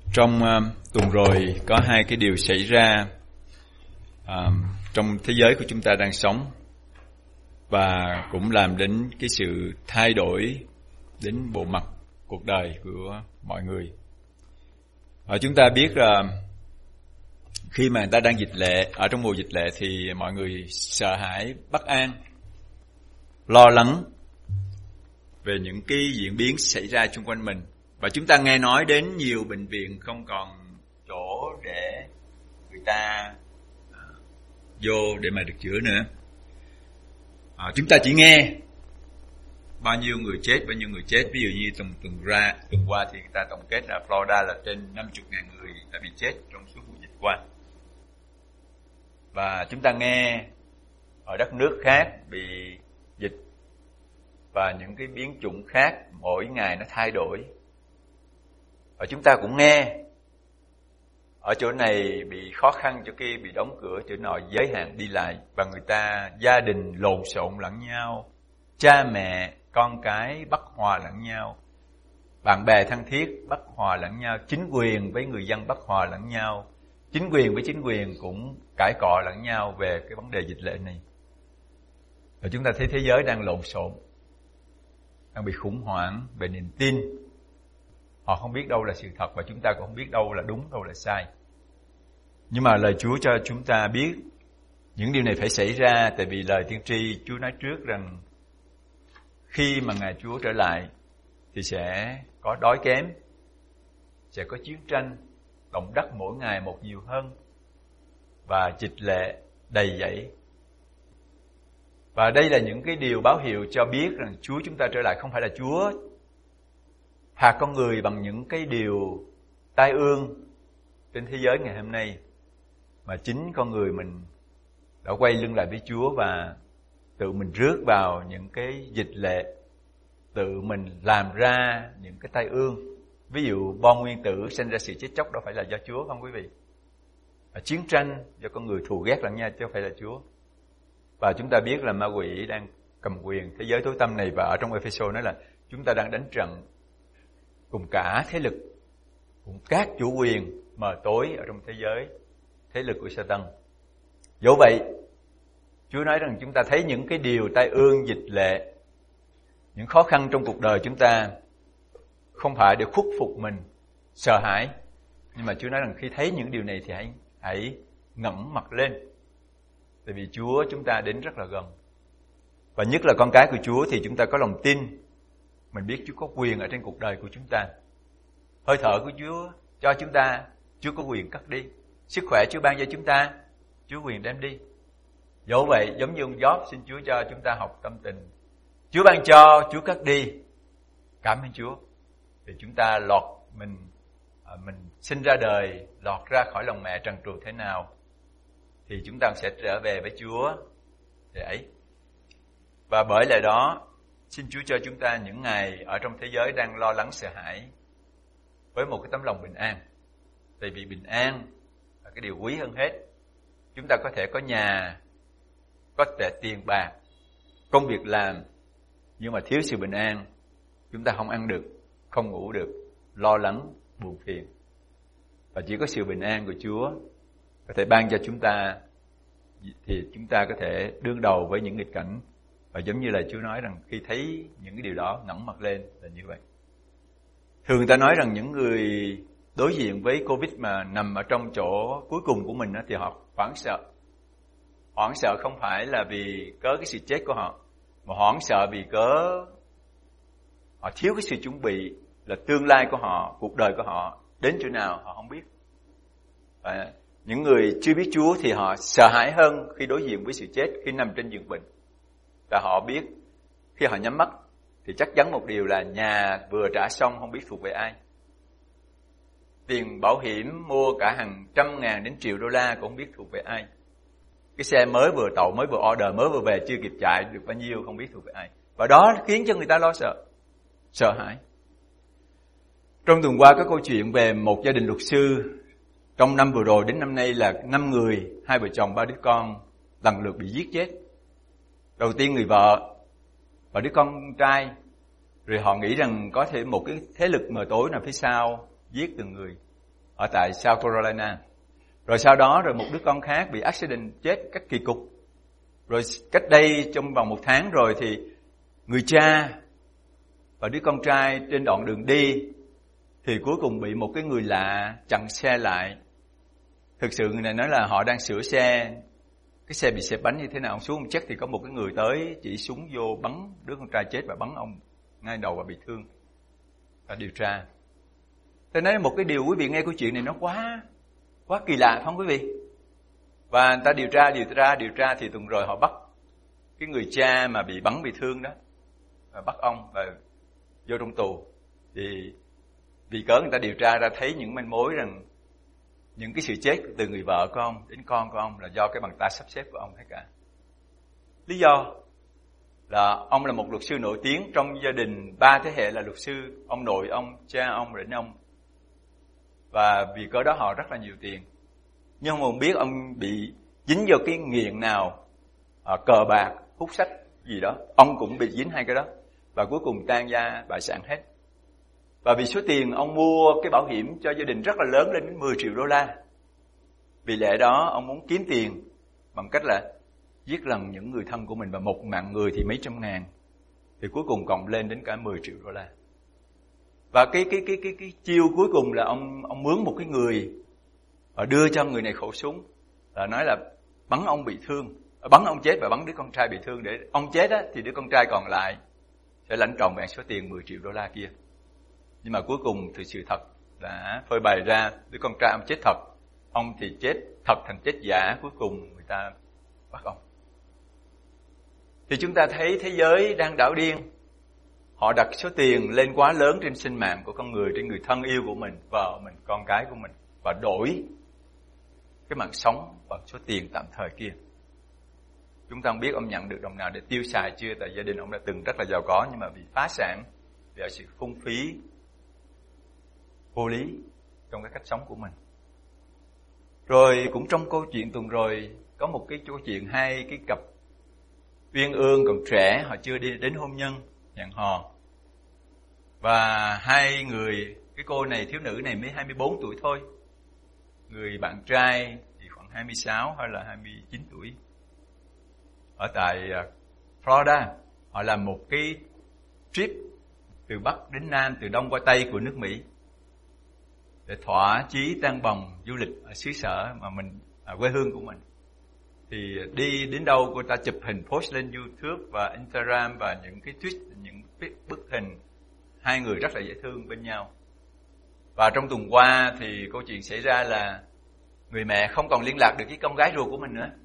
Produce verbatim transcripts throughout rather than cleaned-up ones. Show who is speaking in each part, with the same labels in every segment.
Speaker 1: Trong uh, tuần rồi có hai cái điều xảy ra uh, trong thế giới của chúng ta đang sống, và cũng làm đến cái sự thay đổi đến bộ mặt cuộc đời của mọi người. Và chúng ta biết là khi mà người ta đang dịch lệ, ở trong mùa dịch lệ thì mọi người sợ hãi, bất an, lo lắng về những cái diễn biến xảy ra xung quanh mình. Và chúng ta nghe nói đến nhiều bệnh viện không còn chỗ để người ta vô để mà được chữa nữa. À, chúng ta chỉ nghe bao nhiêu người chết, bao nhiêu người chết. Ví dụ như tuần tuần ra tuần qua thì người ta tổng kết là Florida là trên năm mươi nghìn người đã bị chết trong suốt mùa dịch qua. Và chúng ta nghe ở đất nước khác bị dịch và những cái biến chủng khác mỗi ngày nó thay đổi. Và chúng ta cũng nghe ở chỗ này bị khó khăn, chỗ kia bị đóng cửa, chỗ nọ giới hạn đi lại, và người ta gia đình lộn xộn lẫn nhau, cha mẹ con cái bất hòa lẫn nhau, bạn bè thân thiết bất hòa lẫn nhau, chính quyền với người dân bất hòa lẫn nhau, chính quyền với chính quyền cũng cãi cọ lẫn nhau về cái vấn đề dịch lệ này. Và chúng ta thấy thế giới đang lộn xộn, đang bị khủng hoảng về niềm tin. Họ không biết đâu là sự thật, và chúng ta cũng không biết đâu là đúng, đâu là sai. Nhưng mà lời Chúa cho chúng ta biết những điều này phải xảy ra, tại vì lời tiên tri Chúa nói trước rằng khi mà Ngài Chúa trở lại thì sẽ có đói kém, sẽ có chiến tranh, động đất mỗi ngày một nhiều hơn, và dịch lệ đầy dẫy. Và đây là những cái điều báo hiệu cho biết rằng Chúa chúng ta trở lại không phải là Chúa phạt con người bằng những cái điều tai ương trên thế giới ngày hôm nay, mà chính con người mình đã quay lưng lại với Chúa và tự mình rước vào những cái dịch lệ, tự mình làm ra những cái tai ương. Ví dụ bom nguyên tử sinh ra sự chết chóc đâu phải là do Chúa, không quý vị. Và chiến tranh do con người thù ghét lẫn nhau chứ không phải là Chúa. Và chúng ta biết là ma quỷ đang cầm quyền thế giới tối tăm này, và ở trong Ê-phê-sô nói là chúng ta đang đánh trận cùng cả thế lực, cùng các chủ quyền mờ tối ở trong thế giới, thế lực của Satan. Dẫu vậy, Chúa nói rằng chúng ta thấy những cái điều tai ương, dịch lệ, những khó khăn trong cuộc đời chúng ta không phải để khuất phục mình, sợ hãi, nhưng mà Chúa nói rằng khi thấy những điều này thì hãy hãy ngẩng mặt lên, tại vì Chúa chúng ta đến rất là gần. Và nhất là con cái của Chúa thì chúng ta có lòng tin, mình biết Chúa có quyền ở trên cuộc đời của chúng ta. Hơi thở của Chúa cho chúng ta, Chúa có quyền cắt đi. Sức khỏe Chúa ban cho chúng ta, Chúa quyền đem đi. Dẫu vậy, giống như ông Gióp, xin Chúa cho chúng ta học tâm tình. Chúa ban cho, Chúa cắt đi. Cảm ơn Chúa. Thì chúng ta lọt, mình mình sinh ra đời, lọt ra khỏi lòng mẹ trần truồng thế nào, thì chúng ta sẽ trở về với Chúa để ấy. Và bởi lẽ đó, xin Chúa cho chúng ta những ngày ở trong thế giới đang lo lắng sợ hãi với một cái tấm lòng bình an. Tại vì bình an là cái điều quý hơn hết. Chúng ta có thể có nhà, có thể tiền bạc, công việc làm, nhưng mà thiếu sự bình an, chúng ta không ăn được, không ngủ được, lo lắng, buồn phiền. Và chỉ có sự bình an của Chúa có thể ban cho chúng ta, thì chúng ta có thể đương đầu với những nghịch cảnh. Và giống như là Chúa nói rằng khi thấy những cái điều đó, ngẩng mặt lên là như vậy. Thường người ta nói rằng những người đối diện với Covid mà nằm ở trong chỗ cuối cùng của mình thì họ hoảng sợ. Hoảng sợ không phải là vì cớ cái sự chết của họ, mà hoảng sợ vì cớ họ thiếu cái sự chuẩn bị, là tương lai của họ, cuộc đời của họ đến chỗ nào họ không biết. Và những người chưa biết Chúa thì họ sợ hãi hơn khi đối diện với sự chết, khi nằm trên giường bệnh. Và họ biết khi họ nhắm mắt thì chắc chắn một điều là nhà vừa trả xong không biết thuộc về ai. Tiền bảo hiểm mua cả hàng trăm ngàn đến triệu đô la cũng không biết thuộc về ai. Cái xe mới vừa tậu, mới vừa order, mới vừa về chưa kịp chạy được bao nhiêu không biết thuộc về ai. Và đó khiến cho người ta lo sợ, sợ hãi. Trong tuần qua có câu chuyện về một gia đình luật sư. Trong năm vừa rồi đến năm nay là năm người, hai vợ chồng, ba đứa con lần lượt bị giết chết. Đầu tiên người vợ và đứa con trai, rồi họ nghĩ rằng có thể một cái thế lực mờ tối nào phía sau giết từng người. ở tại South Carolina. Rồi sau đó rồi một đứa con khác bị accident chết cách kỳ cục. Rồi cách đây trong vòng một tháng rồi thì người cha và đứa con trai trên đoạn đường đi thì cuối cùng bị một cái người lạ chặn xe lại. Thực sự người này nói là họ đang sửa xe, cái xe bị xẹp bánh như thế nào, ông xuống ông check thì có một cái người tới chỉ súng vô bắn đứa con trai chết và bắn ông ngay đầu và bị thương. Và điều tra. Tôi nói một cái điều quý vị nghe câu chuyện này nó quá quá kỳ lạ phải không quý vị? Và người ta điều tra, điều tra, điều tra thì tuần rồi họ bắt cái người cha mà bị bắn bị thương đó, và bắt ông và vô trong tù. Thì vì cớ người ta điều tra ra thấy những manh mối rằng những cái sự chết từ người vợ của ông đến con của ông là do cái bàn tay sắp xếp của ông hết cả. Lý do là ông là một luật sư nổi tiếng trong gia đình, ba thế hệ là luật sư, ông nội ông, cha ông, đến ông. Và vì cớ đó họ rất là nhiều tiền. Nhưng không biết ông bị dính vào cái nghiện nào, à, cờ bạc, hút sách gì đó. Ông cũng bị dính hai cái đó. Và cuối cùng tan gia bại sản hết. Và vì số tiền ông mua cái bảo hiểm cho gia đình rất là lớn, lên đến mười triệu đô la. Vì lẽ đó ông muốn kiếm tiền bằng cách là giết lần những người thân của mình, và một mạng người thì mấy trăm ngàn. Thì cuối cùng cộng lên đến cả mười triệu đô la. Và cái cái cái cái cái chiêu cuối cùng là ông ông mướn một cái người và đưa cho người này khẩu súng, là nói là bắn ông bị thương, bắn ông chết và bắn đứa con trai bị thương, để ông chết á thì đứa con trai còn lại sẽ lãnh trọn vẹn số tiền mười triệu đô la kia. Nhưng mà cuối cùng thì sự thật đã phơi bày ra, đứa con trai ông chết thật, ông thì chết thật thành chết giả, cuối cùng người ta bắt ông. Thì chúng ta thấy thế giới đang đảo điên. Họ đặt số tiền lên quá lớn trên sinh mạng của con người, trên người thân yêu của mình, vợ mình, con cái của mình, và đổi cái mạng sống bằng số tiền tạm thời kia. Chúng ta không biết ông nhận được đồng nào để tiêu xài chưa, tại gia đình ông đã từng rất là giàu có, nhưng mà bị phá sản vì sự phung phí vô lý trong cái cách sống của mình. Rồi cũng trong câu chuyện tuần rồi có một cái câu chuyện hai cái cặp uyên ương còn trẻ, họ chưa đi đến hôn nhân, hẹn hò. Và hai người, cái cô này, thiếu nữ này mới hai mươi bốn tuổi thôi. Người bạn trai thì khoảng hai mươi sáu hay là hai mươi chín tuổi. Ở tại Florida, họ làm một cái trip từ Bắc đến Nam, từ Đông qua Tây của nước Mỹ, để thỏa chí tang bồng du lịch ở xứ sở mà mình, ở quê hương của mình. Thì đi đến đâu cô ta chụp hình post lên YouTube và Instagram, và những cái tweet, những cái bức hình hai người rất là dễ thương bên nhau. Và trong tuần qua thì câu chuyện xảy ra là người mẹ không còn liên lạc được với con gái ruột của mình nữa.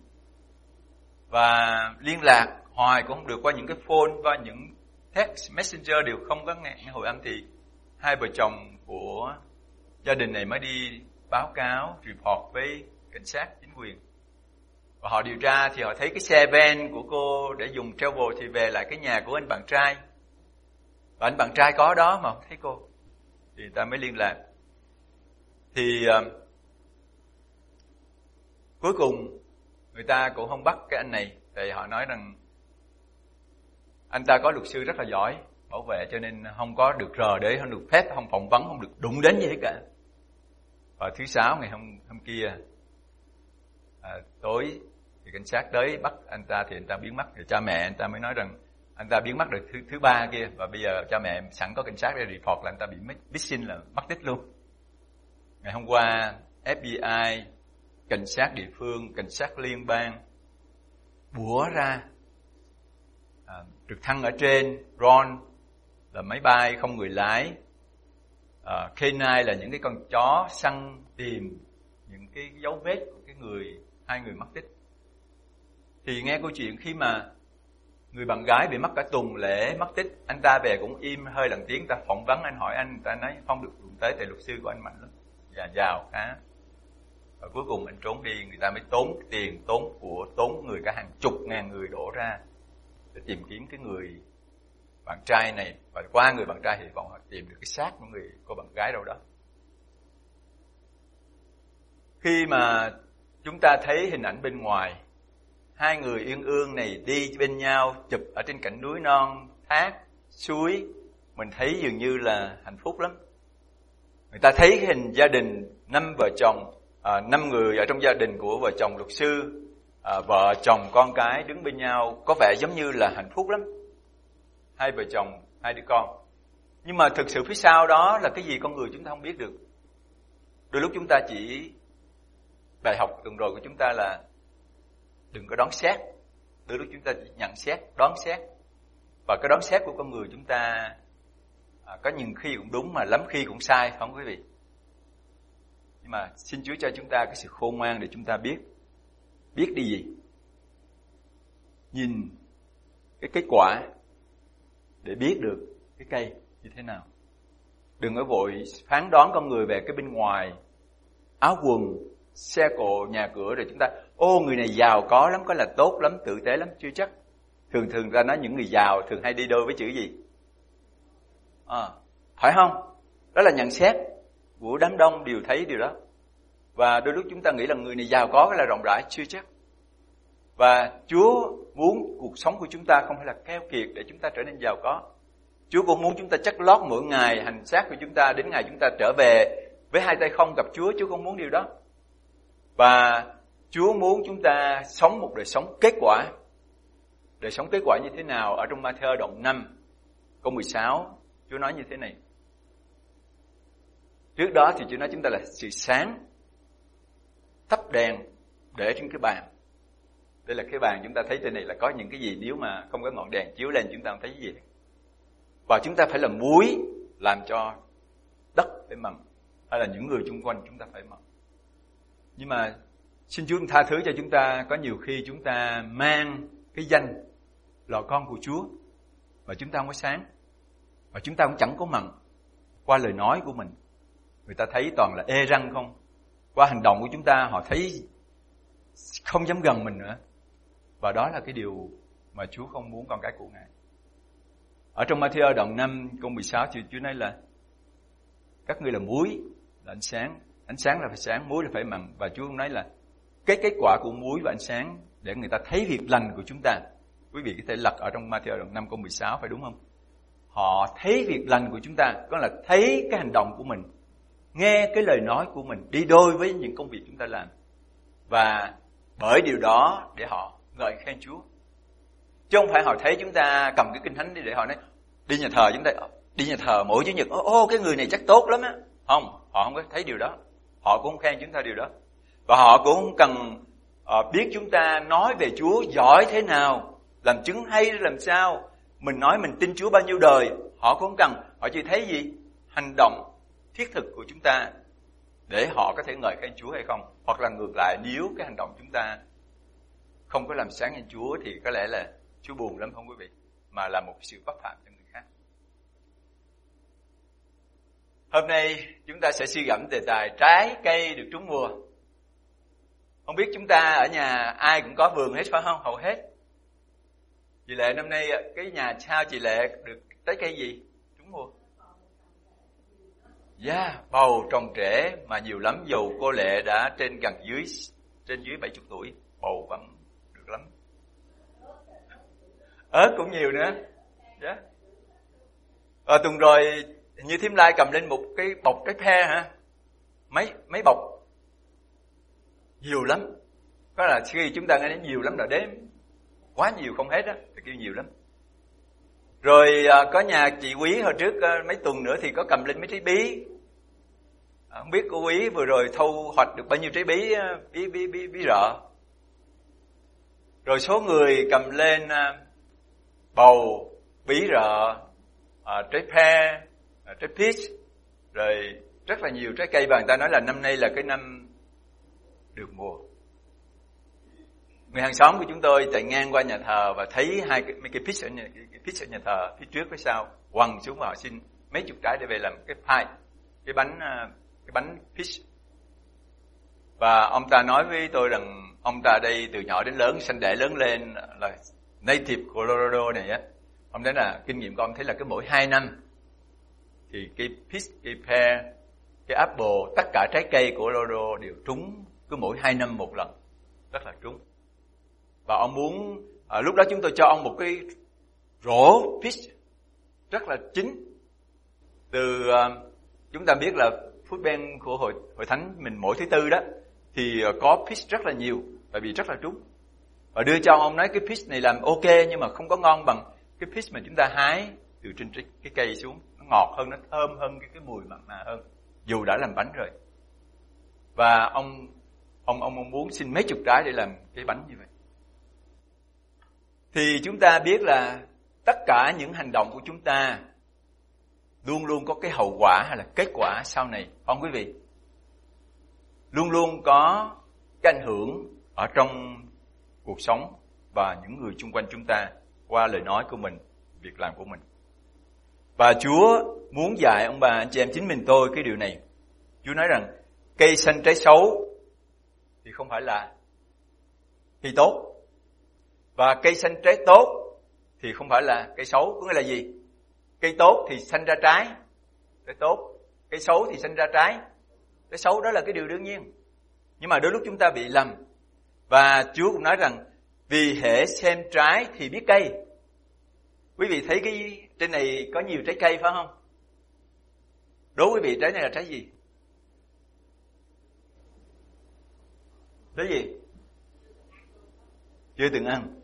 Speaker 1: Và liên lạc hoài cũng không được qua những cái phone và những text messenger đều không có nghe, nghe hồi âm. Thì hai vợ chồng của gia đình này mới đi báo cáo, report với cảnh sát, chính quyền. Và họ điều tra thì họ thấy cái xe van của cô để dùng travel thì về lại cái nhà của anh bạn trai. Và anh bạn trai có đó mà không thấy cô. Thì người ta mới liên lạc. Thì uh, cuối cùng người ta cũng không bắt cái anh này. Tại họ nói rằng anh ta có luật sư rất là giỏi bảo vệ, cho nên không có được rờ để, không được phép, không phỏng vấn, không được đụng đến gì hết cả. Và thứ sáu ngày hôm, hôm kia à, tối thì cảnh sát tới bắt anh ta thì anh ta biến mất. Rồi cha mẹ anh ta mới nói rằng anh ta biến mất được thứ, thứ ba kia. Và bây giờ cha mẹ sẵn có cảnh sát để report là anh ta bị missing, là mất tích luôn. Ngày hôm qua ép bê i, cảnh sát địa phương, cảnh sát liên bang bủa ra à, trực thăng ở trên, drone là máy bay không người lái, à, K chín là những cái con chó săn tìm những cái dấu vết của cái người, hai người mất tích. Thì nghe câu chuyện khi mà người bạn gái bị mất cả tuần lễ mất tích, anh ta về cũng im hơi lặng tiếng. Ta phỏng vấn anh, hỏi anh, người ta nói không được đụng tới, tại luật sư của anh mạnh lắm và giàu khá. Và cuối cùng anh trốn đi, người ta mới tốn tiền, tốn của, tốn người, cả hàng chục ngàn người đổ ra để tìm kiếm cái người bạn trai này. Và qua người bạn trai thì còn họ tìm được cái xác của người cô bạn gái đâu đó. Khi mà chúng ta thấy hình ảnh bên ngoài, hai người uyên ương này đi bên nhau, chụp ở trên cạnh núi non, thác, suối, mình thấy dường như là hạnh phúc lắm. Người ta thấy cái hình gia đình năm vợ chồng, à, năm người ở trong gia đình của vợ chồng luật sư, à, vợ chồng con cái đứng bên nhau, có vẻ giống như là hạnh phúc lắm. Hai vợ chồng, hai đứa con. Nhưng mà thực sự phía sau đó là cái gì con người chúng ta không biết được. Đôi lúc chúng ta chỉ, bài học tuần rồi của chúng ta là đừng có đoán xét. Đôi lúc chúng ta chỉ nhận xét, đoán xét. Và cái đoán xét của con người chúng ta à, có những khi cũng đúng mà lắm khi cũng sai, không quý vị? Nhưng mà xin Chúa cho chúng ta cái sự khôn ngoan để chúng ta biết. Biết đi gì? Nhìn cái kết quả để biết được cái cây như thế nào. Đừng có vội phán đoán con người về cái bên ngoài, áo quần, xe cộ, nhà cửa, rồi chúng ta, ô người này giàu có lắm, có là tốt lắm, tử tế lắm, chưa chắc. Thường thường ra nói những người giàu thường hay đi đôi với chữ gì? À, phải không? Đó là nhận xét của đám đông đều thấy điều đó. Và đôi lúc chúng ta nghĩ là người này giàu có là rộng rãi, chưa chắc. Và Chúa muốn cuộc sống của chúng ta không phải là keo kiệt để chúng ta trở nên giàu có. Chúa cũng muốn chúng ta chắt lót mỗi ngày hành xác của chúng ta đến ngày chúng ta trở về với hai tay không gặp Chúa. Chúa không muốn điều đó. Và Chúa muốn chúng ta sống một đời sống kết quả. Đời sống kết quả như thế nào? Ở trong Ma-thi-ơ đoạn năm câu mười sáu Chúa nói như thế này. Trước đó thì Chúa nói chúng ta là sự sáng, thắp đèn để trên cái bàn. Đây là cái bàn chúng ta thấy trên này là có những cái gì, nếu mà không có ngọn đèn chiếu lên chúng ta không thấy gì. Và chúng ta phải là muối làm cho đất phải mặn, hay là những người xung quanh chúng ta phải mặn. Nhưng mà xin Chúa tha thứ cho chúng ta, có nhiều khi chúng ta mang cái danh là con của Chúa mà chúng ta không có sáng, và chúng ta cũng chẳng có mặn. Qua lời nói của mình người ta thấy toàn là ê răng không. Qua hành động của chúng ta họ thấy không dám gần mình nữa. Và đó là cái điều mà Chúa không muốn con cái của Ngài. Ở trong Ma-thi-ơ đoạn năm câu mười sáu thì Chúa nói là các ngươi là muối, là ánh sáng. Ánh sáng là phải sáng, muối là phải mặn. Và Chúa cũng nói là cái kết quả của muối và ánh sáng để người ta thấy việc lành của chúng ta. Quý vị có thể lật ở trong Ma-thi-ơ đoạn năm câu mười sáu, phải đúng không? Họ thấy việc lành của chúng ta, có là thấy cái hành động của mình, nghe cái lời nói của mình đi đôi với những công việc chúng ta làm. Và bởi điều đó để họ ngợi khen Chúa. Chứ không phải họ thấy chúng ta cầm cái kinh thánh đi để họ nói đi nhà thờ, chúng ta đi nhà thờ mỗi Chủ nhật, ô, ô cái người này chắc tốt lắm á. Không, họ không có thấy điều đó. Họ cũng không khen chúng ta điều đó. Và họ cũng không cần uh, biết chúng ta nói về Chúa giỏi thế nào, làm chứng hay làm sao, mình nói mình tin Chúa bao nhiêu đời. Họ cũng không cần, họ chỉ thấy gì? Hành động thiết thực của chúng ta để họ có thể ngợi khen Chúa hay không. Hoặc là ngược lại, nếu cái hành động chúng ta không có làm sáng lên Chúa thì có lẽ là Chúa buồn lắm không quý vị, mà là một sự bất phạm cho người khác. Hôm nay chúng ta sẽ suy gẫm đề tài trái cây được trúng mùa. Không biết chúng ta ở nhà ai cũng có vườn hết phải không? Hầu hết. Chị Lệ năm nay cái nhà sao chị Lệ được trái cây gì trúng mùa? Dạ, yeah, bầu trồng trễ mà nhiều lắm, dù cô Lệ đã trên gần dưới trên dưới bảy mươi tuổi, bầu vẫn được lắm. Ớt cũng nhiều nữa. Dạ. Yeah. À, tuần rồi như Thím Lai cầm lên một cái bọc trái phe hả? Mấy mấy bọc. Nhiều lắm. Có là khi chúng ta nghe đến nhiều lắm là đếm. Quá nhiều không hết á, thì kêu nhiều lắm. Rồi à, có nhà chị Quý hồi trước à, mấy tuần nữa thì có cầm lên mấy trái bí. À, không biết cô Quý vừa rồi thu hoạch được bao nhiêu trái bí bí bí bí, bí rợ. Rồi số người cầm lên à, bầu, bí rợ, à, trái phe, à, trái peach, rồi rất là nhiều trái cây, và người ta nói là năm nay là cái năm được mùa. Người hàng xóm của chúng tôi chạy ngang qua nhà thờ và thấy hai cái mấy cái peach ở nhà, cái peach ở nhà thờ phía trước phía sau, quăng xuống và họ xin mấy chục trái để về làm cái pie, cái bánh cái bánh peach. Và ông ta nói với tôi rằng ông ta đây từ nhỏ đến lớn, sanh đẻ lớn lên là native Colorado này á. Ông nói là kinh nghiệm của ông thấy là cứ mỗi hai năm thì cái peach, cái pear, cái apple, tất cả trái cây của Colorado đều trúng, cứ mỗi hai năm một lần, rất là trúng. Và ông muốn, à, lúc đó chúng tôi cho ông một cái rổ peach rất là chín. Từ uh, chúng ta biết là food bank của hội hội thánh mình mỗi thứ tư đó thì có piece rất là nhiều, tại vì rất là trúng. Và đưa cho ông nói cái piece này làm ok nhưng mà không có ngon bằng cái piece mà chúng ta hái từ trên cái cây xuống, nó ngọt hơn, nó thơm hơn, cái cái mùi mặn mà hơn, dù đã làm bánh rồi. Và ông ông ông ông muốn xin mấy chục trái để làm cái bánh như vậy. Thì chúng ta biết là tất cả những hành động của chúng ta luôn luôn có cái hậu quả hay là kết quả sau này, không quý vị? Luôn luôn có cái ảnh hưởng ở trong cuộc sống và những người xung quanh chúng ta qua lời nói của mình, việc làm của mình. Và Chúa muốn dạy ông bà, anh chị em, chính mình tôi cái điều này. Chúa nói rằng cây xanh trái xấu thì không phải là cây tốt, và cây xanh trái tốt thì không phải là cây xấu. Có nghĩa là gì? Cây tốt thì xanh ra trái, trái tốt. Cây xấu thì xanh ra trái, trái xấu. Đó là cái điều đương nhiên. Nhưng mà đôi lúc chúng ta bị lầm. Và Chúa cũng nói rằng vì hễ xem trái thì biết cây. Quý vị thấy cái trên này có nhiều trái cây phải không? Đố quý vị trái này là trái gì? Trái gì? Chưa từng ăn.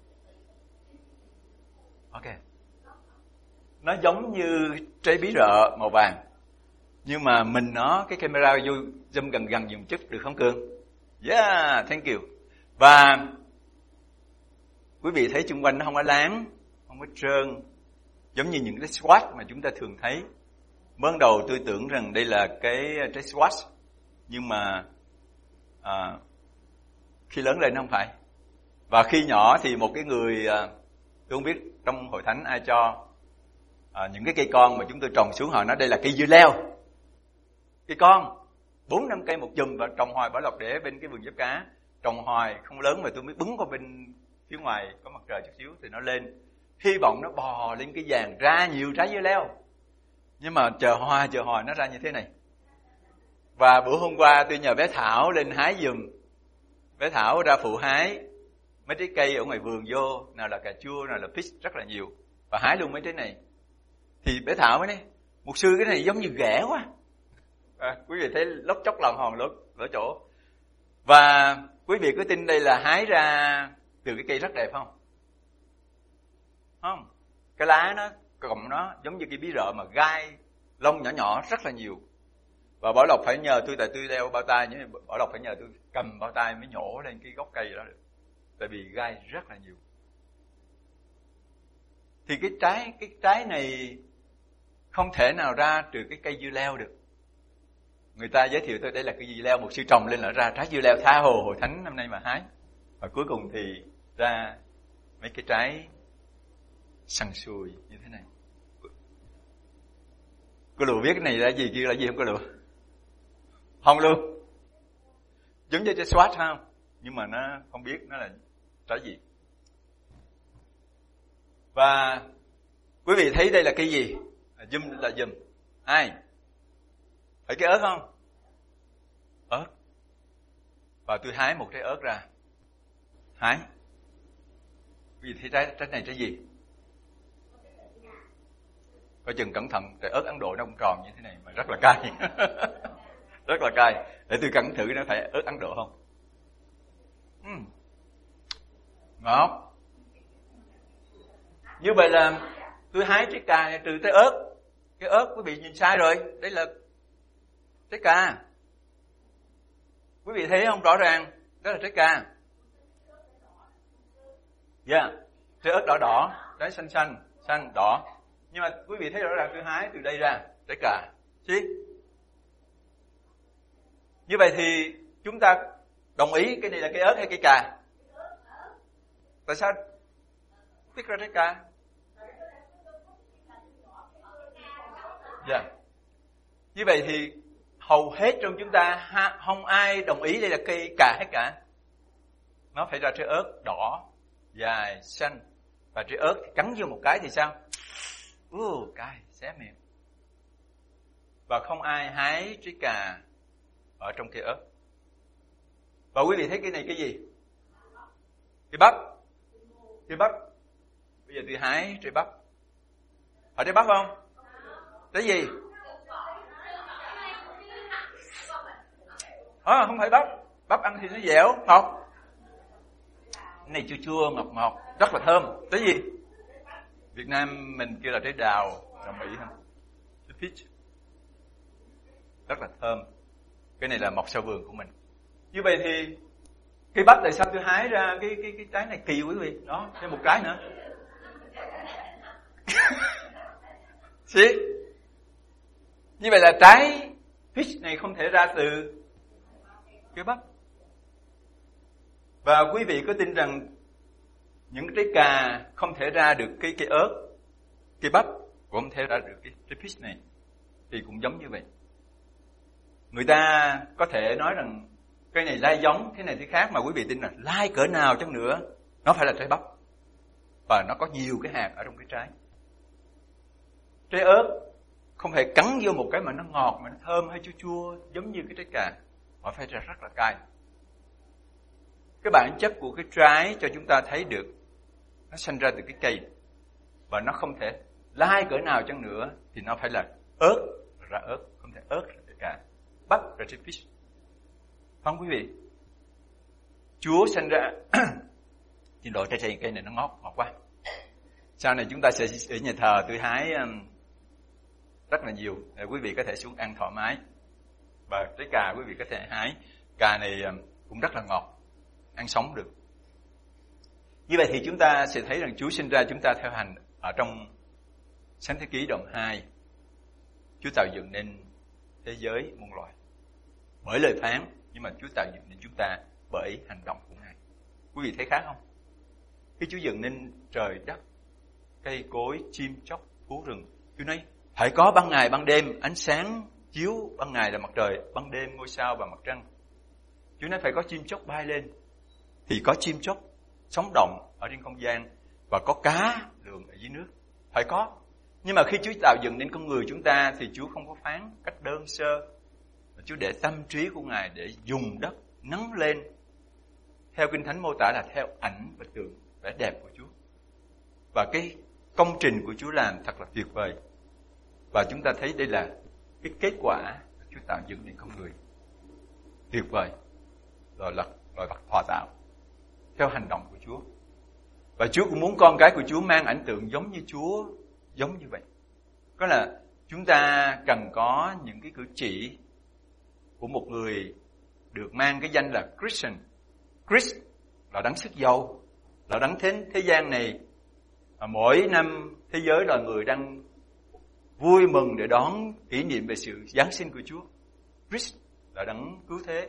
Speaker 1: Ok. Nó giống như trái bí rợ màu vàng. Nhưng mà mình nó, cái camera vô zoom gần gần dùng chút được không Cường? Yeah, thank you. Và quý vị thấy xung quanh nó không có láng, không có trơn, giống như những cái swatch mà chúng ta thường thấy. Ban đầu tôi tưởng rằng đây là cái trái swatch, nhưng mà à, khi lớn lên nó không phải. Và khi nhỏ thì một cái người, à, tôi không biết trong hội thánh ai cho à, những cái cây con mà chúng tôi trồng xuống, họ nói đây là cây dưa leo. Cây con, bốn năm cây một chùm và trồng hoài. Bảo Lộc để bên cái vườn giáp cá, trồng hoài không lớn mà tôi mới bứng qua bên phía ngoài có mặt trời chút xíu thì nó lên. Hy vọng nó bò lên cái vàng ra nhiều trái dưa leo. Nhưng mà chờ hoài chờ hoài nó ra như thế này. Và bữa hôm qua tôi nhờ bé Thảo lên hái giùm. Bé Thảo ra phụ hái mấy trái cây ở ngoài vườn vô, nào là cà chua, nào là peach, rất là nhiều. Và hái luôn mấy trái này. Thì bé Thảo mới nói, mục sư cái này giống như ghẻ quá. À, quý vị thấy lóc chóc lòng hòn lỗ, lỗ chỗ. Và quý vị có tin đây là hái ra từ cái cây rất đẹp không? Không. Cái lá nó, cọng nó giống như cái bí rợ mà gai, lông nhỏ nhỏ rất là nhiều. Và Bảo Lộc phải nhờ tôi, tại tôi đeo bao tay, nhưng Bảo Lộc phải nhờ tôi cầm bao tay mới nhổ lên cái gốc cây đó được. Tại vì gai rất là nhiều. Thì cái trái, cái trái này không thể nào ra từ cái cây dưa leo được. Người ta giới thiệu tôi đây là cây dưa leo, một sư trồng lên là ra trái dưa leo, tha hồ hội thánh năm nay mà hái. Và cuối cùng thì ra mấy cái trái săn sùi như thế này. Cô lùa biết cái này là gì, kia là gì không cô lùa? Không luôn. Giống như trái swatch không? Nhưng mà nó không biết nó là trái gì. Và quý vị thấy đây là cái gì? Zoom là zoom. Ai? Phải cái ớt không? Ớt. Và tôi hái một trái ớt ra. Hái. Quý vị thấy trái, trái này trái gì? Coi chừng cẩn thận, trái ớt Ấn Độ nó cũng tròn như thế này mà rất là cay. Rất là cay. Để tôi cẩn thử nó phải ớt Ấn Độ không? uhm. Ngọt. Như vậy là tôi hái trái cà trừ trái ớt. Cái ớt quý vị nhìn sai rồi. Đây là trái cà. Quý vị thấy không? Rõ ràng đó là trái cà. Dạ yeah. Trái ớt đỏ đỏ, trái xanh xanh, xanh đỏ. Nhưng mà quý vị thấy rõ ràng tôi hái từ đây ra trái cà. Chứ? Như vậy thì chúng ta đồng ý cái này là cây ớt hay cây cà? Tại sao biết ra trái cà? Dạ yeah. Như vậy thì hầu hết trong chúng ta không ai đồng ý đây là cây cà hết cả. Nó phải ra trái ớt đỏ, dài, xanh. Và trái ớt cắn vô một cái thì sao? Uh, cay, xé miệng. Và không ai hái trái cà ở trong cây ớt. Và quý vị thấy cái này cái gì? Cây bắp. Cây bắp. Bây giờ tôi hái trái bắp. Phải trái bắp không? Trái gì? À, không phải bắp. Bắp ăn thì nó dẻo, ngọt. Cái này chua chua, ngọt ngọt, rất là thơm. Cái gì? Việt Nam mình kêu là trái đào, là Mỹ không? Trái peach. Rất là thơm. Cái này là mọc sau vườn của mình. Như vậy thì cây bắp tại sao tôi hái ra cái cái cái trái này kỳ quý vị? Đó, thêm một cái nữa. Xí. Như vậy là trái peach này không thể ra từ cây bắp. Và quý vị có tin rằng những trái cà không thể ra được cái cây ớt, cây bắp cũng không thể ra được cái trái peach này, thì cũng giống như vậy. Người ta có thể nói rằng cây này lai giống, thế này thế khác, mà quý vị tin rằng lai cỡ nào chăng nữa nó phải là trái bắp, và nó có nhiều cái hạt ở trong cái trái. Trái ớt không thể cắn vô một cái mà nó ngọt, mà nó thơm hay chua chua giống như cái trái cà, mà phải ra rất là cay. Cái bản chất của cái trái cho chúng ta thấy được nó sinh ra từ cái cây, và nó không thể lai cỡ nào chăng nữa thì nó phải là ớt ra ớt, không thể ớt ra trái cà, bắp ra trái peach. Không quý vị? Chúa sinh ra thì loại trái cây cây này nó ngọt, ngọt quá. Sau này chúng ta sẽ ở nhà thờ tôi hái rất là nhiều để quý vị có thể xuống ăn thoải mái. Và trái cà quý vị có thể hái. Cà này cũng rất là ngọt, ăn sống được. Như vậy thì chúng ta sẽ thấy rằng Chúa sinh ra chúng ta theo hành ở trong Sáng Thế Ký đoạn hai. Chúa tạo dựng nên thế giới muôn loài bởi lời phán, nhưng mà Chúa tạo dựng nên chúng ta bởi hành động của Ngài. Quý vị thấy khác không? Khi Chúa dựng nên trời đất, cây cối, chim chóc, thú rừng, Chúa nói phải có ban ngày ban đêm, ánh sáng chiếu, ban ngày là mặt trời, ban đêm ngôi sao và mặt trăng. Chúa nói phải có chim chóc bay lên, thì có chim chóc sống động ở trên không gian, và có cá lường ở dưới nước, phải có. Nhưng mà khi Chúa tạo dựng nên con người chúng ta thì Chúa không có phán cách đơn sơ, mà Chúa để tâm trí của Ngài để dùng đất nắng lên theo Kinh Thánh mô tả là theo ảnh và tượng vẻ đẹp của Chúa. Và cái công trình của Chúa làm thật là tuyệt vời. Và chúng ta thấy đây là cái kết quả Chúa tạo dựng nên con người tuyệt vời, rồi là loài vật hòa tạo theo hành động của Chúa. Và Chúa cũng muốn con cái của Chúa mang ảnh tượng giống như Chúa, giống như vậy. Có là chúng ta cần có những cái cử chỉ của một người được mang cái danh là Christian. Christ là đấng sức giàu, là đấng đến thế gian này. Và mỗi năm thế giới là người đang vui mừng để đón kỷ niệm về sự Giáng sinh của Chúa. Christ là đấng cứu thế.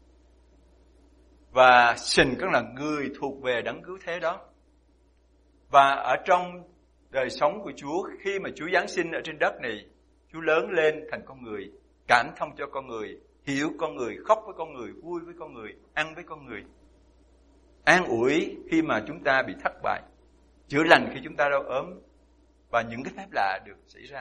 Speaker 1: Và Son cũng là người thuộc về đấng cứu thế đó. Và ở trong đời sống của Chúa, khi mà Chúa Giáng sinh ở trên đất này, Chúa lớn lên thành con người, cảm thông cho con người, hiểu con người, khóc với con người, vui với con người, ăn với con người, an ủi khi mà chúng ta bị thất bại, chữa lành khi chúng ta đau ốm, và những cái phép lạ được xảy ra.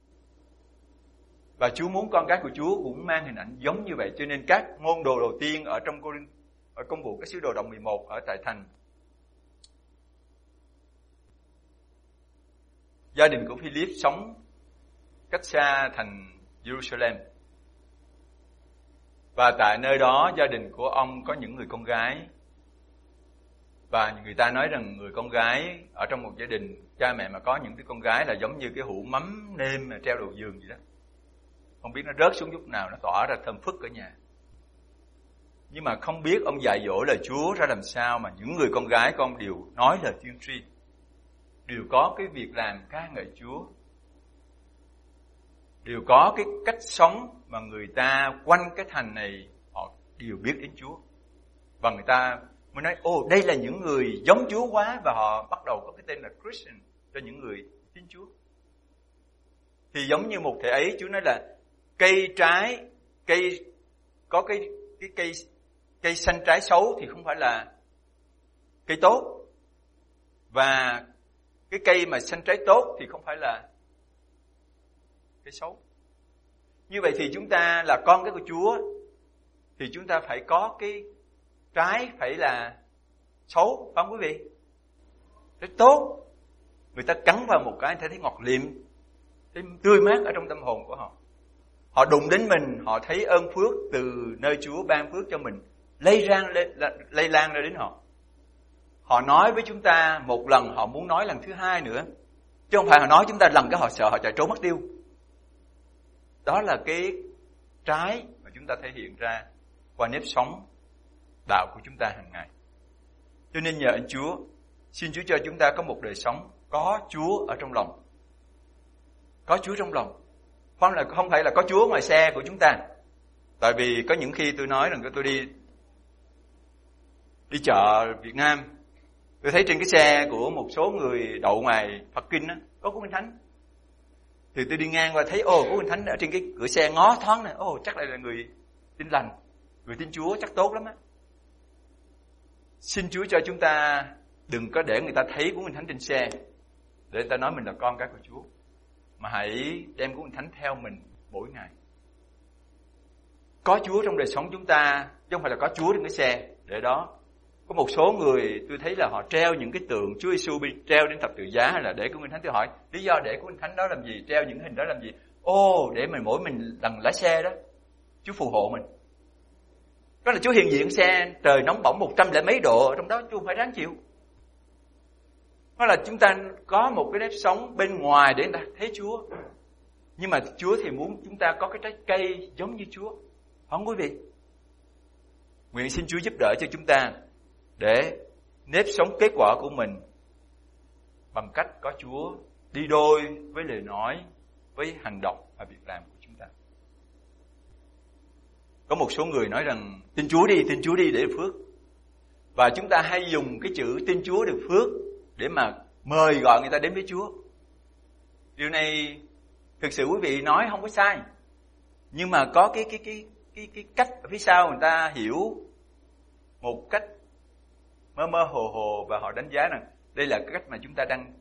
Speaker 1: Và Chúa muốn con cái của Chúa cũng mang hình ảnh giống như vậy. Cho nên các môn đồ đầu tiên ở trong ở công vụ các sứ đồ đoạn mười một ở tại thành gia đình của Philip sống cách xa thành Jerusalem. Và tại nơi đó gia đình của ông có những người con gái. Và người ta nói rằng người con gái ở trong một gia đình, cha mẹ mà có những cái con gái là giống như cái hũ mắm nêm mà treo đầu giường vậy đó. Không biết nó rớt xuống lúc nào nó tỏa ra thơm phức ở nhà. Nhưng mà không biết ông dạy dỗ lời Chúa ra làm sao mà những người con gái của ông đều nói lời tiên tri, đều có cái việc làm ca ngợi Chúa, đều có cái cách sống mà người ta quanh cái thành này họ đều biết đến Chúa. Và người ta mới nói, ô đây là những người giống Chúa quá, và họ bắt đầu có cái tên là Christian cho những người tin Chúa. Thì giống như một thể ấy, Chúa nói là cây trái, cây có cái cái cây cây xanh trái xấu thì không phải là cây tốt, và cái cây mà xanh trái tốt thì không phải là cây xấu. Như vậy thì chúng ta là con cái của Chúa thì chúng ta phải có cái trái phải là xấu, phải không quý vị? Trái tốt, người ta cắn vào một cái người ta thấy ngọt liệm, thấy tươi mát ở trong tâm hồn của họ. Họ đụng đến mình, họ thấy ơn phước từ nơi Chúa ban phước cho mình lây lan lây, lây lan ra đến họ. Họ nói với chúng ta một lần, họ muốn nói lần thứ hai nữa, chứ không phải họ nói chúng ta lần cái họ sợ, họ chạy trốn mất tiêu. Đó là cái trái mà chúng ta thể hiện ra qua nếp sống đạo của chúng ta hàng ngày. Cho nên nhờ anh Chúa, xin Chúa cho chúng ta có một đời sống có Chúa ở trong lòng. Có Chúa trong lòng. Không là không phải là có Chúa ngoài xe của chúng ta. Tại vì có những khi tôi nói rằng tôi đi đi chợ Việt Nam, tôi thấy trên cái xe của một số người đậu ngoài parking á, có Quốc Minh Thánh. Thì tôi đi ngang qua thấy ô Quốc Minh Thánh ở trên cái cửa xe ngó thoáng này, ô chắc lại là người tin lành, người tin Chúa chắc tốt lắm á. Xin Chúa cho chúng ta đừng có để người ta thấy Quốc Minh Thánh trên xe để người ta nói mình là con cái của Chúa, mà hãy đem Quốc Minh Thánh theo mình mỗi ngày. Có Chúa trong đời sống chúng ta, chứ không phải là có Chúa trên cái xe để đó. Có một số người tôi thấy là họ treo những cái tượng Chúa Giêsu bị treo trên thập tự giá, hay là để Quốc Minh Thánh. Tôi hỏi lý do để Quốc Minh Thánh đó làm gì, treo những hình đó làm gì? Ô, để mình mỗi mình lần lái xe đó, Chúa phù hộ mình. Đó là Chúa hiện diện xe, trời nóng bỏng một trăm lẻ mấy độ, trong đó Chúa không phải ráng chịu. Đó là chúng ta có một cái nếp sống bên ngoài để người ta thấy Chúa. Nhưng mà Chúa thì muốn chúng ta có cái trái cây giống như Chúa. Không quý vị? Nguyện xin Chúa giúp đỡ cho chúng ta để nếp sống kết quả của mình bằng cách có Chúa đi đôi với lời nói, với hành động và việc làm của chúng ta. Có một số người nói rằng tin Chúa đi, tin Chúa đi để được phước. Và chúng ta hay dùng cái chữ tin Chúa được phước để mà mời gọi người ta đến với Chúa. Điều này thực sự quý vị nói không có sai. Nhưng mà có cái cái cái cái cái cách ở phía sau người ta hiểu một cách mơ mơ hồ hồ, và họ đánh giá rằng đây là cái cách mà chúng ta đang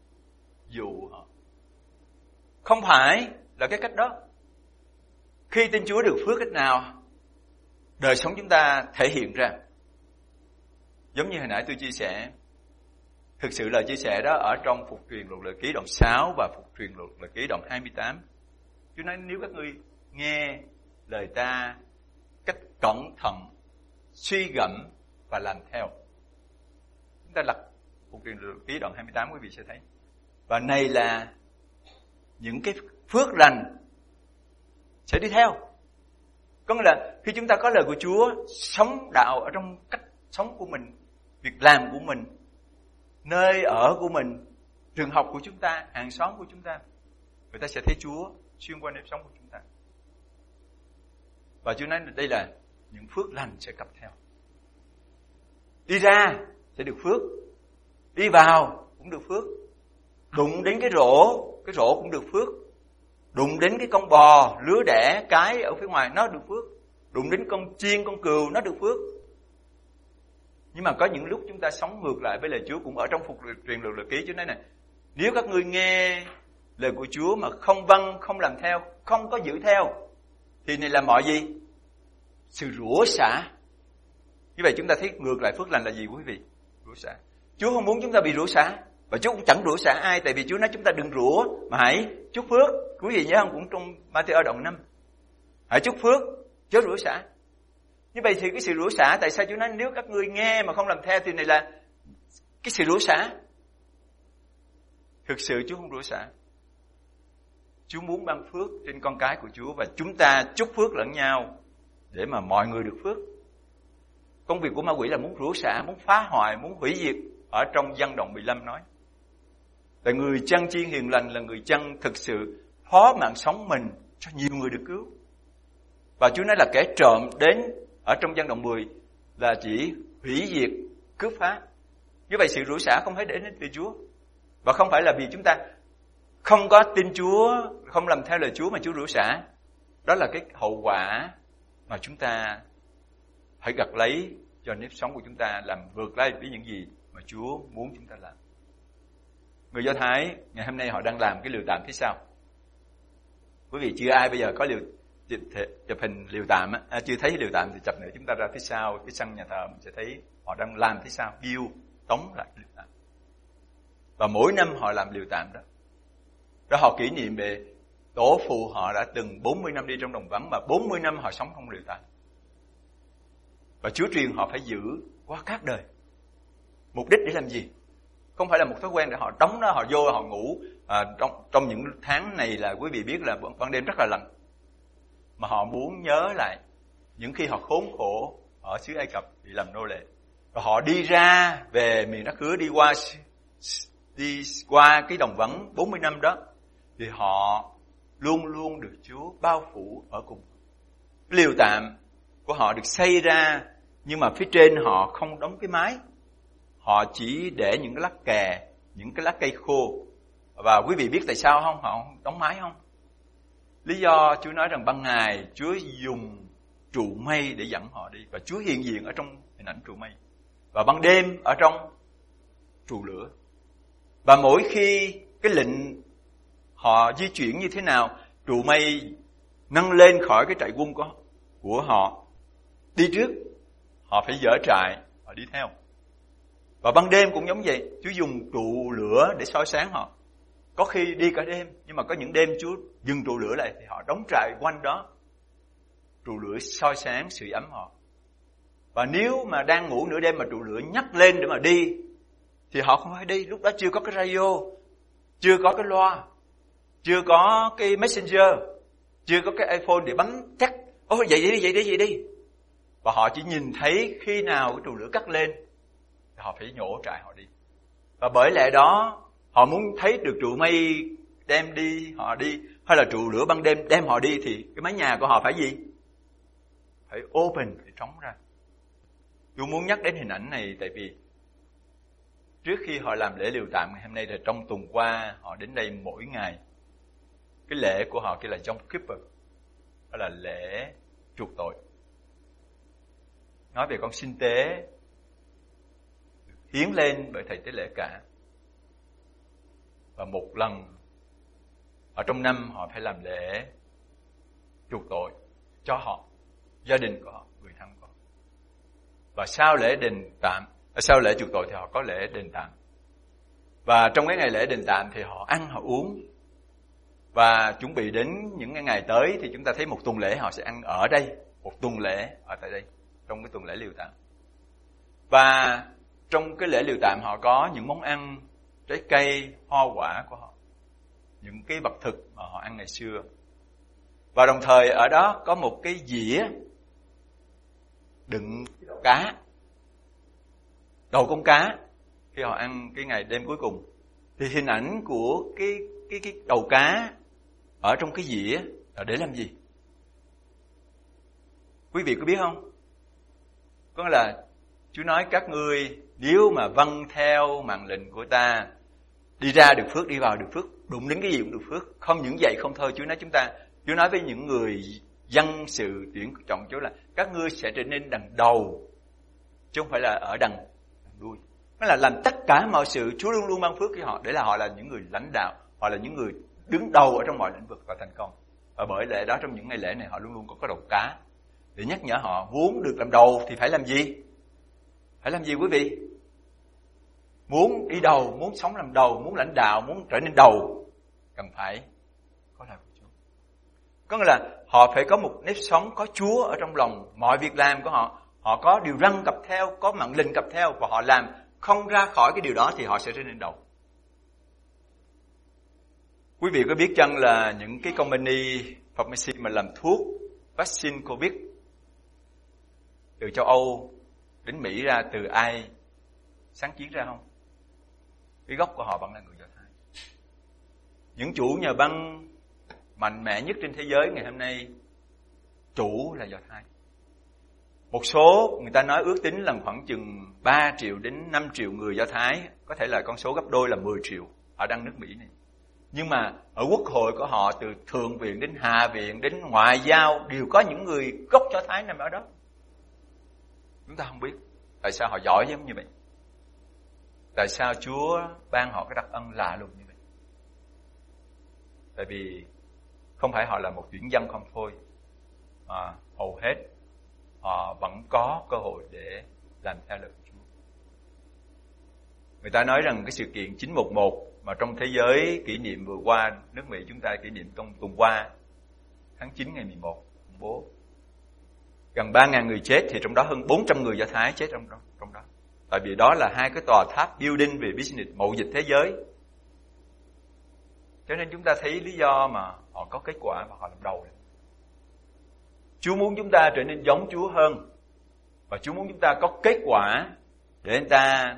Speaker 1: dụ họ. Không phải là cái cách đó. Khi tin Chúa được phước cách nào, đời sống chúng ta thể hiện ra. Giống như hồi nãy tôi chia sẻ, thực sự là chia sẻ đó ở trong Phục truyền luật lệ ký đoạn sáu và Phục truyền luật lệ ký đoạn hai mươi tám. Chúa nói nếu các ngươi nghe lời ta cách cẩn thận, suy gẫm và làm theo. Chúng ta lật Phục truyền luật lệ ký đoạn hai mươi tám, quý vị sẽ thấy. Và này là những cái phước lành sẽ đi theo. Có nghĩa là khi chúng ta có lời của Chúa, sống đạo ở trong cách sống của mình, việc làm của mình, nơi ở của mình, trường học của chúng ta, hàng xóm của chúng ta, người ta sẽ thấy Chúa xuyên qua nếp sống của chúng ta. Và Chúa nói đây là những phước lành sẽ cập theo. Đi ra sẽ được phước, đi vào cũng được phước, đụng đến cái rổ, cái rổ cũng được phước, đụng đến cái con bò lứa đẻ cái ở phía ngoài nó được phước, đụng đến con chiên, con cừu nó được phước. Nhưng mà có những lúc chúng ta sống ngược lại với lời Chúa, cũng ở trong Phục truyền luật lệ ký. Chúa nói này, nếu các ngươi nghe lời của Chúa mà không vâng, không làm theo, không có giữ theo, thì này là mọi gì? Sự rủa xả. Như vậy chúng ta thấy ngược lại phước lành là gì quý vị? Rủa xả. Chúa không muốn chúng ta bị rủa xả, và Chúa cũng chẳng rủa xả ai, tại vì Chúa nói chúng ta đừng rủa mà hãy chúc phước. Quý vị nhớ không? Cũng trong Ma-thi-ơ đoạn năm, hãy chúc phước chớ rủa xả. Như vậy thì cái sự rủa xả, tại sao Chúa nói nếu các ngươi nghe mà không làm theo thì này là cái sự rủa xả? Thực sự Chúa không rủa xả. Chúa muốn ban phước trên con cái của Chúa, và chúng ta chúc phước lẫn nhau để mà mọi người được phước. Công việc của ma quỷ là muốn rủa xả, muốn phá hoại, muốn hủy diệt. Ở trong Dân đoạn mười lăm nói là người chăn chiên hiền lành là người chăn thực sự phó mạng sống mình cho nhiều người được cứu. Và Chúa nói là kẻ trộm đến ở trong Dân đoạn mười là chỉ hủy diệt, cướp phá. Như vậy sự rủa xả không phải để đến từ Chúa, và không phải là vì chúng ta không có tin Chúa, không làm theo lời Chúa mà Chúa rủa xả. Đó là cái hậu quả mà chúng ta phải gặt lấy cho nếp sống của chúng ta, làm vượt lại với những gì mà Chúa muốn chúng ta làm. Người Do Thái ngày hôm nay họ đang làm cái lều tạm phía sau. Quý vị chưa ai bây giờ có liều chụp, chụp hình liều tạm á, à, chưa thấy liều tạm thì chụp nữa, chúng ta ra phía sau cái sân nhà thờ mình sẽ thấy họ đang làm phía sau, biêu tống lại liều tạm. Và mỗi năm họ làm liều tạm đó. Đó họ kỷ niệm về tổ phụ họ đã từng bốn mươi năm đi trong đồng vắng, mà bốn mươi năm họ sống không lựu tạm. Và Chúa truyền họ phải giữ qua các đời. Mục đích để làm gì? Không phải là một thói quen để họ đóng đó, họ vô, họ ngủ. À, trong, trong những tháng này là quý vị biết là ban đêm rất là lạnh. Mà họ muốn nhớ lại những khi họ khốn khổ ở xứ Ai Cập bị làm nô lệ. Rồi họ đi ra về miền đất hứa, đi qua đi qua cái đồng vắng bốn mươi năm đó, thì họ luôn luôn được Chúa bao phủ ở cùng. Liều tạm của họ được xây ra, nhưng mà phía trên họ không đóng cái mái. Họ chỉ để những cái lá kè, những cái lá cây khô. Và quý vị biết tại sao không? Họ không đóng mái không? Lý do Chúa nói rằng ban ngày Chúa dùng trụ mây để dẫn họ đi, và Chúa hiện diện ở trong hình ảnh trụ mây, và ban đêm ở trong trụ lửa. Và mỗi khi cái lệnh họ di chuyển như thế nào, trụ mây nâng lên khỏi cái trại quân của, của họ đi trước, họ phải dỡ trại, họ đi theo. Và ban đêm cũng giống vậy, Chúa dùng trụ lửa để soi sáng họ. Có khi đi cả đêm, nhưng mà có những đêm Chúa dừng trụ lửa lại thì họ đóng trại quanh đó. Trụ lửa soi sáng sự ấm họ. Và nếu mà đang ngủ nửa đêm mà trụ lửa nhắc lên để mà đi, thì họ không phải đi. Lúc đó chưa có cái radio, chưa có cái loa, chưa có cái messenger, chưa có cái iPhone để bấm chắc. Ôi vậy đi, vậy đi, vậy đi. Và họ chỉ nhìn thấy khi nào cái trụ lửa cắt lên thì họ phải nhổ trại họ đi. Và bởi lẽ đó, họ muốn thấy được trụ mây đem đi, họ đi, hay là trụ lửa ban đêm đem họ đi, thì cái mái nhà của họ phải gì? Phải open, phải trống ra. Tôi muốn nhắc đến hình ảnh này tại vì trước khi họ làm lễ liều tạm ngày hôm nay, là trong tuần qua họ đến đây mỗi ngày. Cái lễ của họ kia là Yom Kippur, đó là lễ chuộc tội. Nói về con sinh tế hiến lên bởi thầy tế lễ cả. Và một lần ở trong năm họ phải làm lễ chuộc tội cho họ, gia đình của họ, người thân của họ. Và sau lễ đền tạm, sau lễ chuộc tội thì họ có lễ đền tạm. Và trong cái ngày lễ đền tạm thì họ ăn, họ uống. Và chuẩn bị đến những cái ngày tới thì chúng ta thấy một tuần lễ họ sẽ ăn ở đây, một tuần lễ ở tại đây, trong cái tuần lễ liều tạm. Và trong cái lễ liều tạm họ có những món ăn, trái cây, hoa quả của họ, những cái vật thực mà họ ăn ngày xưa. Và đồng thời ở đó có một cái dĩa đựng cá, đầu con cá. Khi họ ăn cái ngày đêm cuối cùng thì hình ảnh của cái cái cái đầu cá ở trong cái dĩa là để làm gì? Quý vị có biết không? Có nghĩa là Chúa nói các ngươi nếu mà vâng theo mạng lệnh của ta, đi ra được phước, đi vào được phước, đụng đến cái gì cũng được phước. Không những vậy không thôi, Chúa nói chúng ta, Chúa nói với những người dân sự tuyển chọn Chúa là các ngươi sẽ trở nên đằng đầu, chứ không phải là ở đằng, đằng đuôi. Nó là làm tất cả mọi sự, Chúa luôn luôn ban phước cho họ, để là họ là những người lãnh đạo, họ là những người đứng đầu ở trong mọi lĩnh vực và thành công. Và bởi lẽ đó trong những ngày lễ này họ luôn luôn có cái đầu cá để nhắc nhở họ muốn được làm đầu thì phải làm gì? Phải làm gì quý vị? Muốn đi đầu, muốn sống làm đầu, muốn lãnh đạo, muốn trở nên đầu, cần phải có lời của Chúa. Có nghĩa là họ phải có một nếp sống có Chúa ở trong lòng, mọi việc làm của họ, họ có điều răn cặp theo, có mạng lệnh cặp theo, và họ làm không ra khỏi cái điều đó thì họ sẽ trở nên đầu. Quý vị có biết chăng là những cái company pharmacy mà làm thuốc vaccine Covid từ châu Âu đến Mỹ ra, từ ai sáng kiến ra không? Cái gốc của họ vẫn là người Do Thái. Những chủ nhà băng mạnh mẽ nhất trên thế giới ngày hôm nay, chủ là Do Thái. Một số người ta nói ước tính là khoảng chừng ba triệu đến năm triệu người Do Thái, có thể là con số gấp đôi là mười triệu, họ đang nước Mỹ này. Nhưng mà ở quốc hội của họ, từ thượng viện đến hạ viện đến ngoại giao, đều có những người gốc Do Thái nằm ở đó. Chúng ta không biết tại sao họ giỏi giống như vậy. Tại sao Chúa ban họ cái đặc ân lạ lùng như vậy? Tại vì không phải họ là một chuyển dân không thôi, mà hầu hết họ vẫn có cơ hội để làm theo lời của Chúa. Người ta nói rằng cái sự kiện chín một một Mà trong thế giới kỷ niệm vừa qua, nước Mỹ chúng ta kỷ niệm trong tuần qua, tháng chín ngày mười một, khủng bố. Gần ba nghìn người chết, thì trong đó hơn bốn trăm người Do Thái chết trong đó. Trong đó. Tại vì đó là hai cái tòa tháp building về business, mậu dịch thế giới. Cho nên chúng ta thấy lý do mà họ có kết quả và họ làm đầu. Chúa muốn chúng ta trở nên giống Chúa hơn. Và Chúa muốn chúng ta có kết quả để anh ta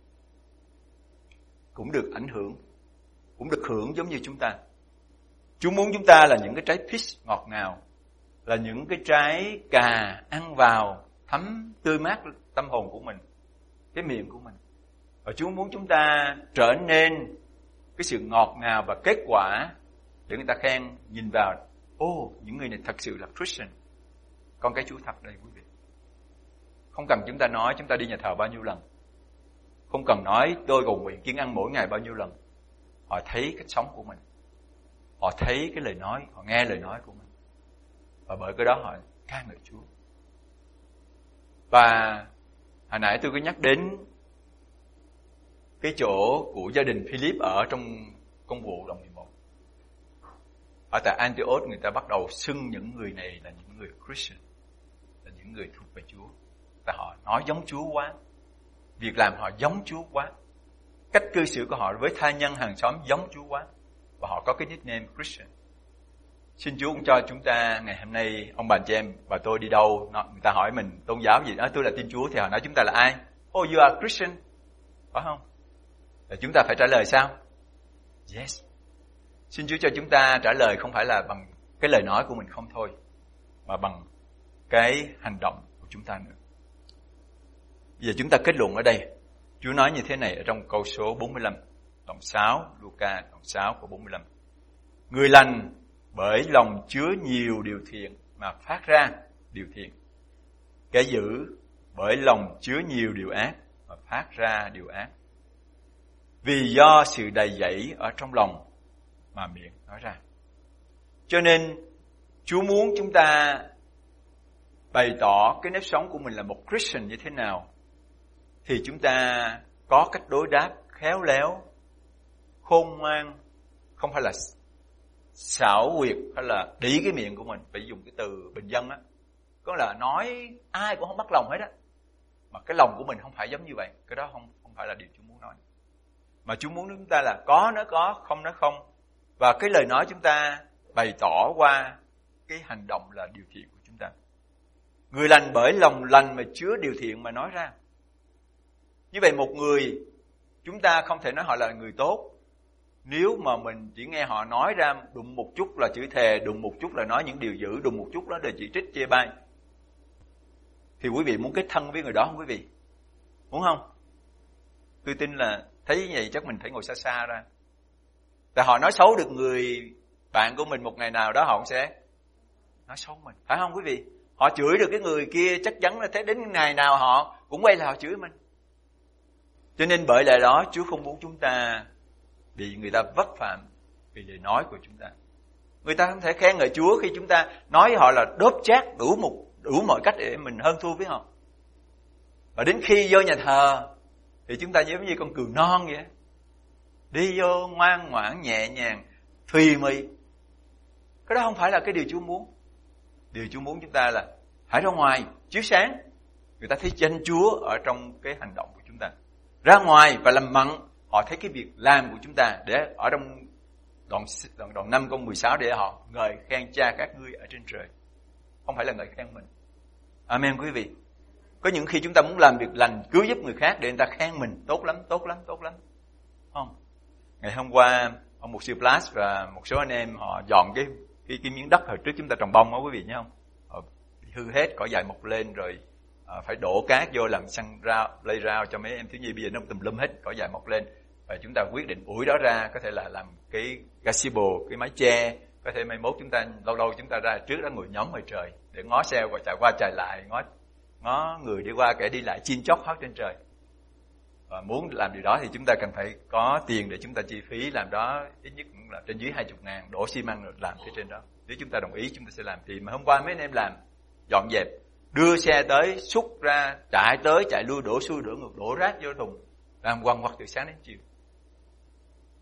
Speaker 1: cũng được ảnh hưởng, cũng được hưởng giống như chúng ta. Chúa muốn chúng ta là những cái trái peach ngọt ngào, là những cái trái cà ăn vào thấm tươi mát tâm hồn của mình, cái miệng của mình. Và Chúa muốn chúng ta trở nên cái sự ngọt ngào và kết quả để người ta khen, nhìn vào, ô, oh, những người này thật sự là Christian, con cái Chúa thật đây quý vị. Không cần chúng ta nói chúng ta đi nhà thờ bao nhiêu lần, không cần nói tôi cầu nguyện kiêng ăn mỗi ngày bao nhiêu lần. Họ thấy cách sống của mình, họ thấy cái lời nói, họ nghe lời nói của mình, và bởi cái đó họ ca ngợi Chúa. Và hồi nãy tôi có nhắc đến cái chỗ của gia đình Philip ở trong công vụ đoạn mười một. Ở tại Antioch người ta bắt đầu xưng những người này là những người Christian, là những người thuộc về Chúa. Và họ nói giống Chúa quá, việc làm họ giống Chúa quá, cách cư xử của họ với tha nhân hàng xóm giống Chúa quá, và họ có cái nickname Christian. Xin Chúa cũng cho chúng ta ngày hôm nay, ông bà chị em và tôi đi đâu, người ta hỏi mình tôn giáo gì đó, tôi là tin Chúa, thì họ nói chúng ta là ai? Oh, you are Christian, phải không? Và chúng ta phải trả lời sao? Yes. Xin Chúa cho chúng ta trả lời không phải là bằng cái lời nói của mình không thôi, mà bằng cái hành động của chúng ta nữa. Bây giờ chúng ta kết luận ở đây. Chúa nói như thế này ở trong câu số bốn mươi lăm, đoạn sáu, Luca đoạn sáu câu bốn mươi lăm. Người lành bởi lòng chứa nhiều điều thiện mà phát ra điều thiện. Kẻ dữ bởi lòng chứa nhiều điều ác mà phát ra điều ác. Vì do sự đầy dẫy ở trong lòng mà miệng nói ra. Cho nên Chúa muốn chúng ta bày tỏ cái nếp sống của mình là một Christian như thế nào, thì chúng ta có cách đối đáp khéo léo, khôn ngoan, không phải là xảo quyệt hay là đĩ cái miệng của mình, phải dùng cái từ bình dân á, có là nói ai cũng không bắt lòng hết á, mà cái lòng của mình không phải giống như vậy. Cái đó không không phải là điều Chúa muốn nói, mà Chúa muốn chúng ta là có nó có, không nó không, và cái lời nói chúng ta bày tỏ qua cái hành động là điều thiện của chúng ta. Người lành bởi lòng lành mà chứa điều thiện mà nói ra. Như vậy một người, chúng ta không thể nói họ là người tốt nếu mà mình chỉ nghe họ nói ra đụng một chút là chửi thề, đụng một chút là nói những điều dữ, đụng một chút đó là chỉ trích chê bai. Thì quý vị muốn kết thân với người đó không quý vị? Muốn không? Tôi tin là thấy như vậy chắc mình phải ngồi xa xa ra. Tại họ nói xấu được người bạn của mình, một ngày nào đó họ cũng sẽ nói xấu mình, phải không quý vị? Họ chửi được cái người kia chắc chắn là thế đến ngày nào họ cũng quay lại họ chửi mình. Cho nên bởi lẽ đó Chúa không muốn chúng ta bị người ta vấp phạm vì lời nói của chúng ta. Người ta không thể khen ngợi Chúa khi chúng ta nói họ là đốp chát đủ một đủ mọi cách để mình hơn thua với họ. Và đến khi vô nhà thờ thì chúng ta giống như con cừu non vậy, đi vô ngoan ngoãn nhẹ nhàng thùy mị. Cái đó không phải là cái điều Chúa muốn. Điều Chúa muốn chúng ta là hãy ra ngoài chiếu sáng, người ta thấy danh Chúa ở trong cái hành động của chúng ta. Ra ngoài và làm mặn, họ thấy cái việc làm của chúng ta, để ở trong đoạn đoạn, đoạn năm câu mười sáu để họ ngợi khen Cha các ngươi ở trên trời, không phải là ngợi khen mình. Amen quý vị. Có những khi chúng ta muốn làm việc lành cứu giúp người khác để người ta khen mình, tốt lắm, tốt lắm, tốt lắm. Không. Ngày hôm qua ông mục sư Blas và một số anh em họ dọn cái cái, cái miếng đất hồi trước chúng ta trồng bông đó quý vị nhớ không? Họ hư hết, cỏ dại mọc lên rồi à, phải đổ cát vô làm săn rau, lây rau cho mấy em thiếu nhi, bây giờ nó tùm lum hết, cỏ dại mọc lên. Và chúng ta quyết định ủi đó ra, có thể là làm cái gazebo, cái mái che, có thể mai mốt chúng ta lâu lâu chúng ta ra trước đó ngồi nhóm ngoài trời để ngó xe và chạy qua chạy lại, ngó ngó người đi qua kẻ đi lại chim chóc hót trên trời. Và muốn làm điều đó thì chúng ta cần phải có tiền để chúng ta chi phí làm đó, ít nhất cũng là trên dưới hai mươi ngàn, đổ xi măng rồi làm cái trên đó. Nếu chúng ta đồng ý chúng ta sẽ làm. Thì mà hôm qua mấy anh em làm dọn dẹp, đưa xe tới, xúc ra, chạy tới chạy lui, đổ xuôi đổ ngược, đổ rác vô thùng, làm quằn quật từ sáng đến chiều.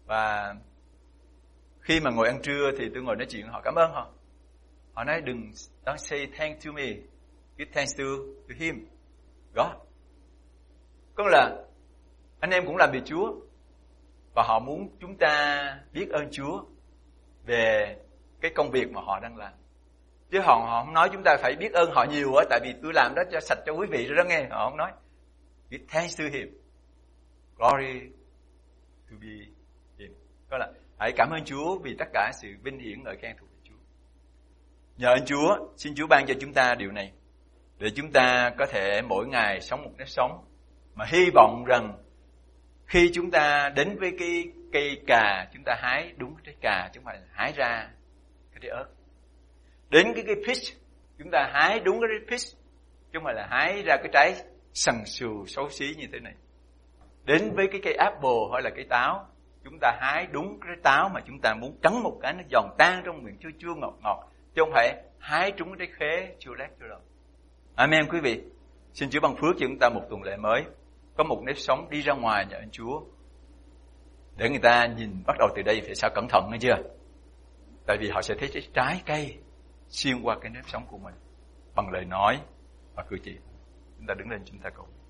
Speaker 1: Và khi mà ngồi ăn trưa thì tôi ngồi nói chuyện họ, cảm ơn họ. Họ nói đừng, don't say thank to me, give thanks to, to him, God. Có là anh em cũng làm việc Chúa, và họ muốn chúng ta biết ơn Chúa về cái công việc mà họ đang làm. Chứ họ, họ không nói chúng ta phải biết ơn họ nhiều á, tại vì tôi làm đó cho sạch cho quý vị rồi đó nghe. Họ không nói give thanks to him, glory to be him. Có là hãy cảm ơn Chúa vì tất cả sự vinh hiển ngợi khen thuộc về Chúa. Nhờ ơn Chúa, xin Chúa ban cho chúng ta điều này, để chúng ta có thể mỗi ngày sống một nếp sống mà hy vọng rằng khi chúng ta đến với cái cây cà, chúng ta hái đúng cái trái cà, chứ không phải hái ra cái trái ớt. Đến cái cây peach, chúng ta hái đúng cái trái peach, chứ không phải là hái ra cái trái sần sùi xấu xí như thế này. Đến với cái cây apple hay là cây táo, chúng ta hái đúng cái táo mà chúng ta muốn cắn một cái nó giòn tan trong miệng, chua chua ngọt ngọt, chứ không phải hái trúng cái khế chua lét chua đầu. Amen quý vị. Xin Chúa ban phước cho chúng ta một tuần lễ mới, có một nếp sống đi ra ngoài nhờ ơn Chúa, để người ta nhìn bắt đầu từ đây phải sao cẩn thận nghe chưa? Tại vì họ sẽ thấy cái trái cây xuyên qua cái nếp sống của mình bằng lời nói và cử chỉ. Chúng ta đứng lên chúng ta cầu.